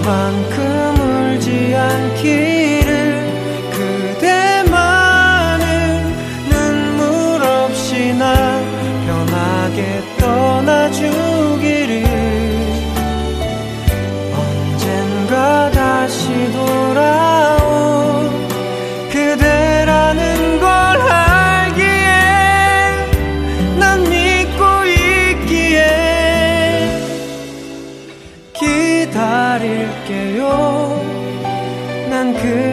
만큼 울지 않기를 그대만은 눈물 없이 나 편하게 떠나주기를 언젠가 다시 돌아올 그대라는 걸 알기에 난 믿고 있기에 기다릴게요 난